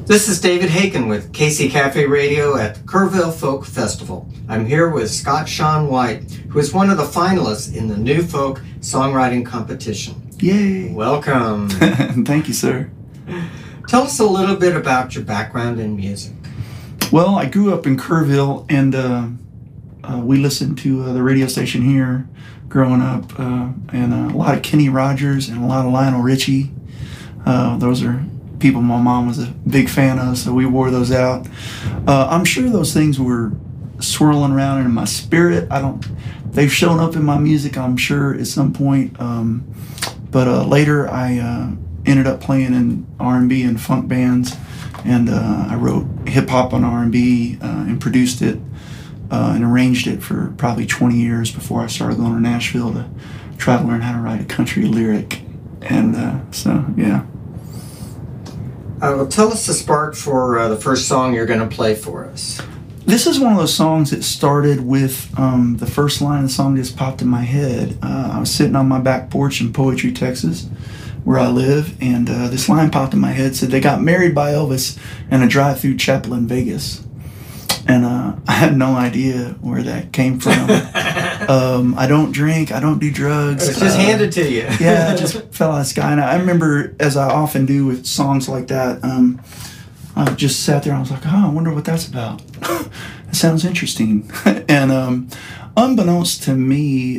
This is David Haken with KC Cafe Radio at the Kerrville Folk Festival. I'm here with Scott Sean White, who is one of the finalists in the New Folk Songwriting Competition. Yay! Welcome. Thank you, sir. Tell us a little bit about your background in music. Well, I grew up in Kerrville, and we listened to the radio station here growing up, and a lot of Kenny Rogers and a lot of Lionel Richie. Those are people my mom was a big fan of, so we wore those out. I'm sure those things were swirling around in my spirit. They've shown up in my music, I'm sure, at some point. But later I ended up playing in R&B and funk bands, and I wrote hip-hop on R&B and produced it and arranged it for probably 20 years before I started going to Nashville to try to learn how to write a country lyric. And so, yeah. Well, tell us the spark for the first song you're going to play for us. This is one of those songs that started with the first line of the song just popped in my head. I was sitting on my back porch in Poetry, Texas, where I live, and this line popped in my head, said they got married by Elvis in a drive-through chapel in Vegas. And I had no idea where that came from. I don't drink, I don't do drugs. It's just handed to you. Yeah, it just fell out of the sky. And I remember, as I often do with songs like that, I just sat there and I was like, oh, I wonder what that's about. It sounds interesting. And unbeknownst to me,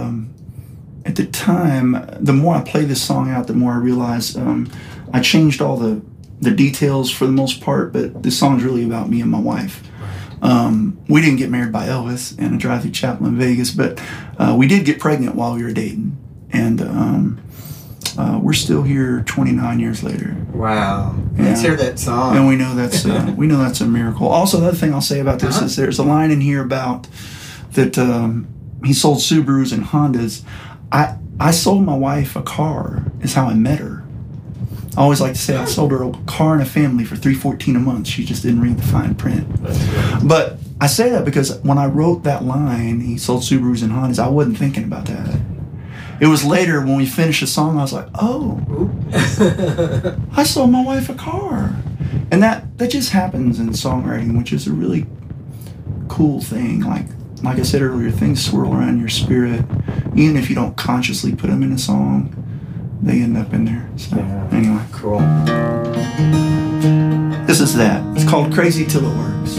at the time, the more I play this song out, the more I realize I changed all the details for the most part, but this song's really about me and my wife. We didn't get married by Elvis in a drive-through chapel in Vegas, but we did get pregnant while we were dating. And we're still here 29 years later. Wow. Yeah. Let's hear that song. And we know that's a miracle. Also, the other thing I'll say about this is there's a line in here about that he sold Subarus and Hondas. I sold my wife a car is how I met her. I always like to say I sold her a car and a family for $314 a month. She just didn't read the fine print. But I say that because when I wrote that line, he sold Subarus and Hondas, I wasn't thinking about that. It was later when we finished the song, I was like, oh, I sold my wife a car. And that just happens in songwriting, which is a really cool thing. Like I said earlier, things swirl around your spirit. Even if you don't consciously put them in a song, they end up in there. So, anyway. Cool. This is that. It's called Crazy Till It Works.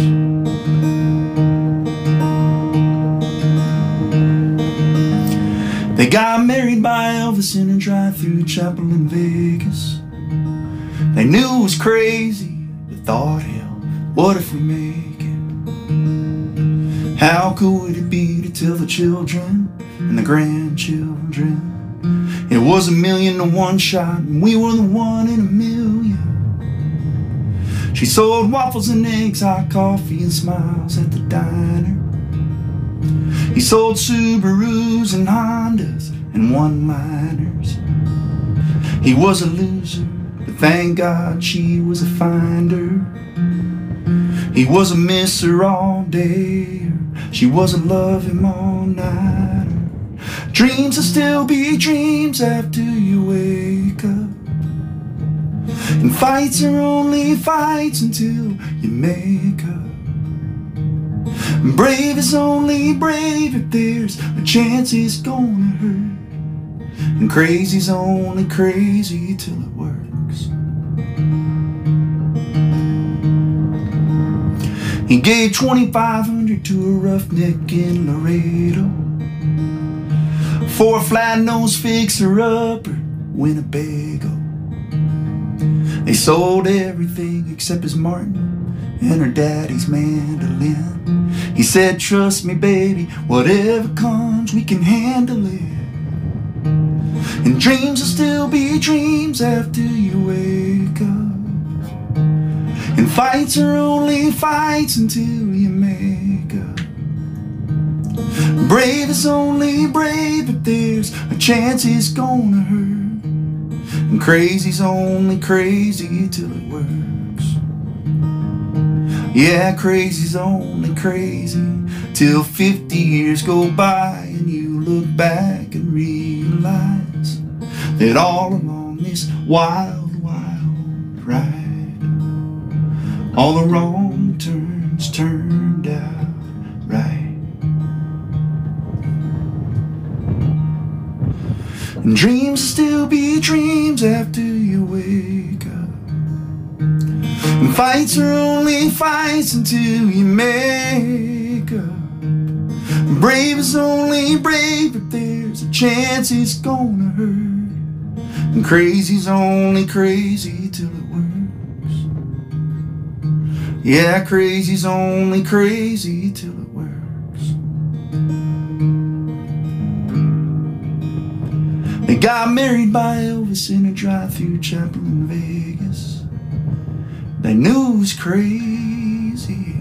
They got married by Elvis in a drive-through chapel in Vegas. They knew it was crazy, but thought, hell, what if we make it? How cool would it be to tell the children and the grandchildren it was 1,000,000 to 1 shot, and we were the 1 in 1,000,000. She sold waffles and eggs, hot coffee and smiles at the diner. He sold Subarus and Hondas and one-liners. He was a loser, but thank God she was a finder. He was a misser all day, she was a love him all nighter. Dreams will still be dreams after you wake up, and fights are only fights until you make up. And brave is only brave if there's a chance it's gonna hurt, and crazy's only crazy till it works. He gave $2,500 to a roughneck in Laredo for a flat-nosed fixer-upper Winnebago. They sold everything except his Martin and her daddy's mandolin. He said, trust me, baby, whatever comes, we can handle it. And dreams will still be dreams after you wake up, and fights are only fights until you make up. Brave is only brave if there's a chance it's gonna hurt, and crazy's only crazy till it works. Yeah, crazy's only crazy till 50 years go by and you look back and realize that all along this wild, wild ride All the wrong turns turned out right. And dreams will still be dreams after you wake up. And fights are only fights until you make up. Brave is only brave if there's a chance it's gonna hurt. And crazy's only crazy till it works. Yeah, crazy's only crazy till it works. They got married by Elvis in a drive-through chapel in Vegas. They knew it was crazy.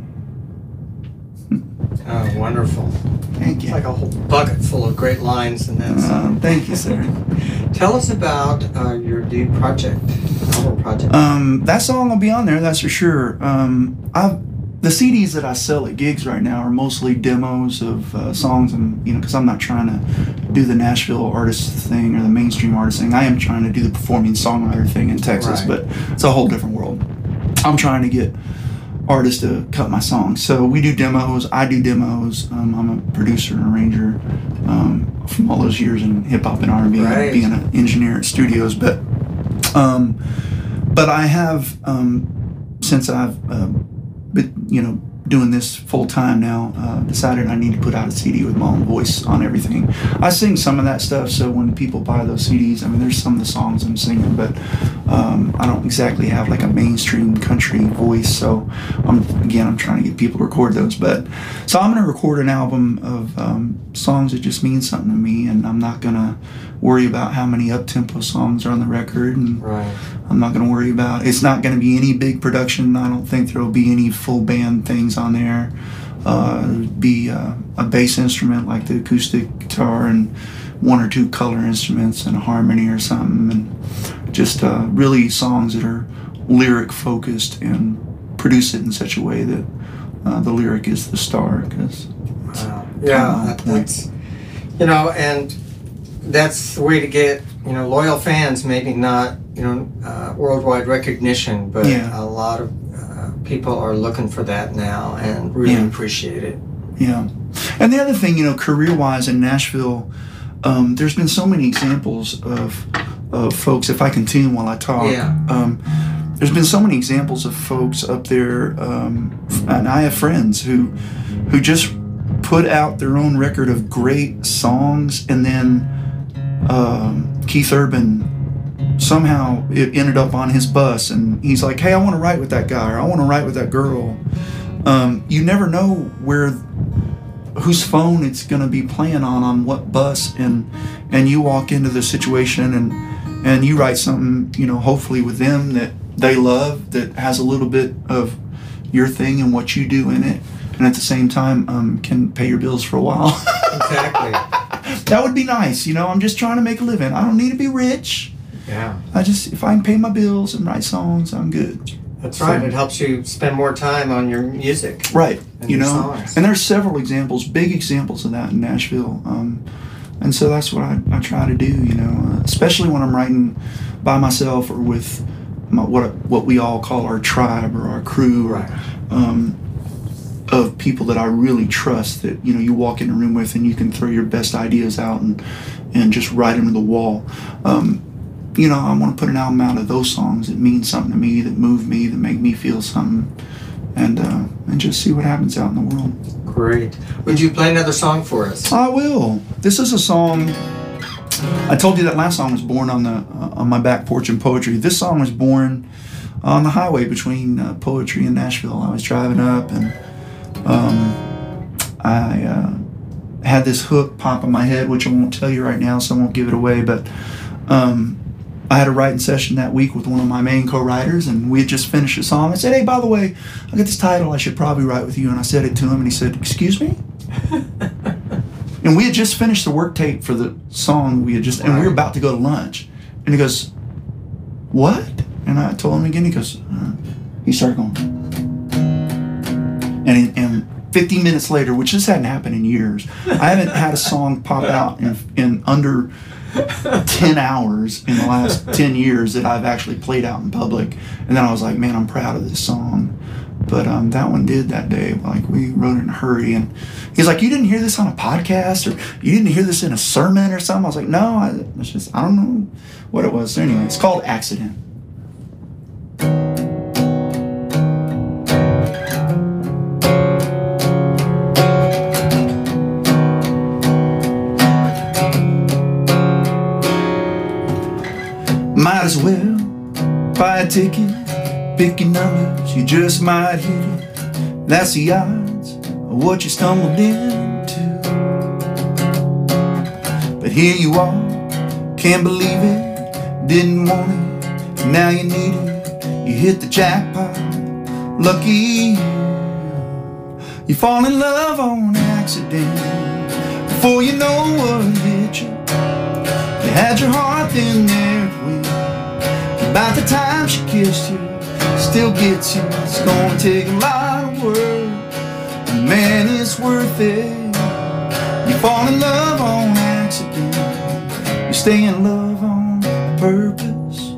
Oh, wonderful. Thank you. It's like a whole bucket full of great lines in that song. Thank you, sir. Tell us about your new project, album project. That song will be on there, that's for sure. The CDs that I sell at gigs right now are mostly demos of songs, and because I'm not trying to do the Nashville artist thing or the mainstream artist thing. I am trying to do the performing songwriter thing in Texas, Right. but it's a whole different world. I'm trying to get artists to cut my songs, so we do demos. I do demos. I'm a producer and arranger from all those years in hip hop and R&B, Right. being an engineer at studios. But I have since I've been, doing this full time now, decided I need to put out a CD with my own voice on everything. I sing some of that stuff, so when people buy those CDs, there's some of the songs I'm singing, but I don't exactly have like a mainstream country voice, so I'm trying to get people to record those. So I'm going to record an album of songs that just mean something to me, and I'm not going to worry about how many up-tempo songs are on the record, and Right. I'm not going to worry about, it's not going to be any big production. I don't think there will be any full band things on there. Be a bass instrument like the acoustic guitar and one or two color instruments and a harmony or something, and just really songs that are lyric focused, and produce it in such a way that the lyric is the star. Cause Wow. Yeah, that's and that's the way to get loyal fans. Maybe not worldwide recognition, but Yeah. a lot of people are looking for that now and really Yeah. appreciate it. Yeah. And the other thing, career-wise in Nashville, there's been so many examples of folks, if I continue while I talk, Yeah. there's been so many examples of folks up there, and I have friends who just put out their own record of great songs, and then Keith Urban, somehow it ended up on his bus, and he's like, hey, I want to write with that guy, or I want to write with that girl. You never know whose phone it's going to be playing on what bus, and you walk into the situation and you write something, hopefully with them that they love, that has a little bit of your thing and what you do in it, and at the same time can pay your bills for a while. Exactly. That would be nice. I'm just trying to make a living. I don't need to be rich. Yeah. If I can pay my bills and write songs, I'm good. That's right. It helps you spend more time on your music. Right. And your songs. And there's several examples, big examples of that in Nashville. And so that's what I try to do, especially when I'm writing by myself or with what we all call our tribe or our crew, Right. Of people that I really trust, that you walk in a room with and you can throw your best ideas out and just write them to the wall. I want to put an album out of those songs that mean something to me, that move me, that make me feel something, and just see what happens out in the world. Great. Would you play another song for us? I will. This is a song. I told you that last song was born on my back porch in Poetry. This song was born on the highway between Poetry and Nashville. I was driving up, and I had this hook pop in my head, which I won't tell you right now, so I won't give it away. But I had a writing session that week with one of my main co-writers, and we had just finished a song. I said, hey, by the way, I got this title I should probably write with you. And I said it to him, and he said, excuse me? And we had just finished the work tape for the song. And we were about to go to lunch. And he goes, what? And I told him again. He goes, he started going. And 50 minutes later, which this hadn't happened in years, I haven't had a song pop out in under 10 hours in the last 10 years that I've actually played out in public. And then I was like, man, I'm proud of this song. But that one did that day. Like, we wrote it in a hurry. And he's like, you didn't hear this on a podcast? Or you didn't hear this in a sermon or something? I was like, no, I don't know what it was. So anyway, it's called Accident. Might as well buy a ticket, pick your numbers, you just might hit it. That's the odds of what you stumbled into. But here you are, can't believe it, didn't want it, now you need it. You hit the jackpot, lucky you. You fall in love on accident, before you know what hit you. You had your heart in there at will. About the time she kissed you, still gets you. It's gonna take a lot of work, but man, it's worth it. You fall in love on accident, you stay in love on purpose.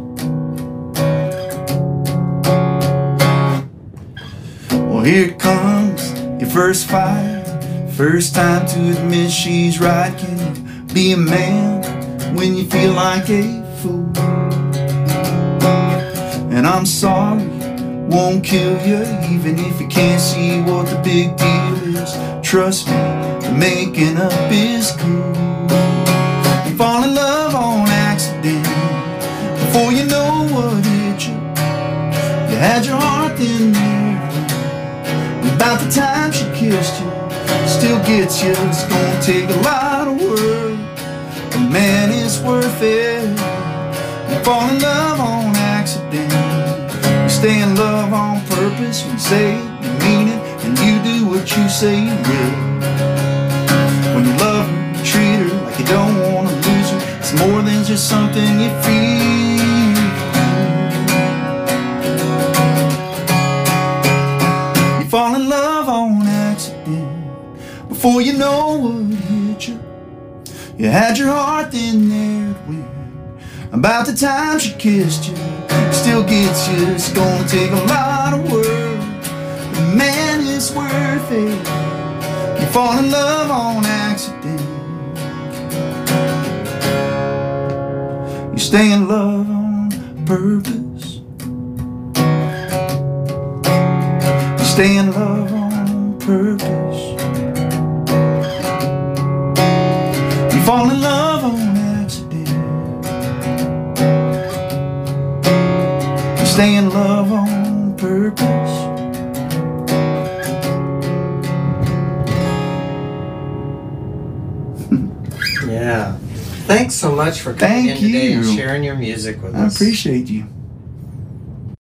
Well, here it comes, your first fight, first time to admit she's right. Can you be a man when you feel like a fool? And I'm sorry, won't kill you, even if you can't see what the big deal is. Trust me, the making up is cool. You fall in love on accident, before you know what hit you. You had your heart in there, about the time she kissed you, still gets you. It's gonna take a lot of work, but man, it's worth it. You fall in love on accident, you stay in love on purpose. When you say it, you mean it, and you do what you say you will. When you love her, you treat her like you don't want to lose her. It's more than just something you feel. You fall in love on accident, before you know what hit you. You had your heart in there at will. About the time she kissed you, still gets you. It's gonna take a lot of work, but man, it's worth it. You fall in love on accident, you stay in love on purpose. You stay in love on purpose. You fall in love on stay in love on purpose. Yeah. Thanks so much for coming in today and sharing your music with us. I appreciate you.